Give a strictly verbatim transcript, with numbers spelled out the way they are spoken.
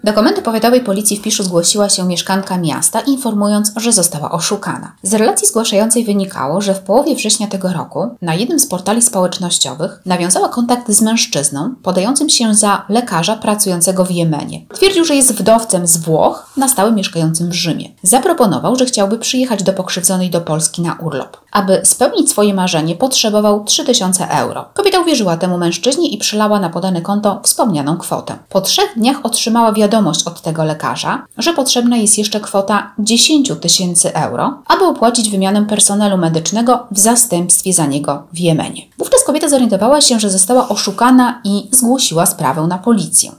Do Komendy Powiatowej Policji w Piszu zgłosiła się mieszkanka miasta, informując, że została oszukana. Z relacji zgłaszającej wynikało, że w połowie września tego roku na jednym z portali społecznościowych nawiązała kontakt z mężczyzną podającym się za lekarza pracującego w Jemenie. Twierdził, że jest wdowcem z Włoch, na stałe mieszkającym w Rzymie. Zaproponował, że chciałby przyjechać do pokrzywdzonej do Polski na urlop. Aby spełnić swoje marzenie, potrzebował trzy tysiące euro. Kobieta uwierzyła temu mężczyźnie i przelała na podane konto wspomnianą kwotę. Po trzech dniach otrzymała wiadomość od tego lekarza, że potrzebna jest jeszcze kwota dziesięć tysięcy euro, aby opłacić wymianę personelu medycznego w zastępstwie za niego w Jemenie. Wówczas kobieta zorientowała się, że została oszukana i zgłosiła sprawę na policję.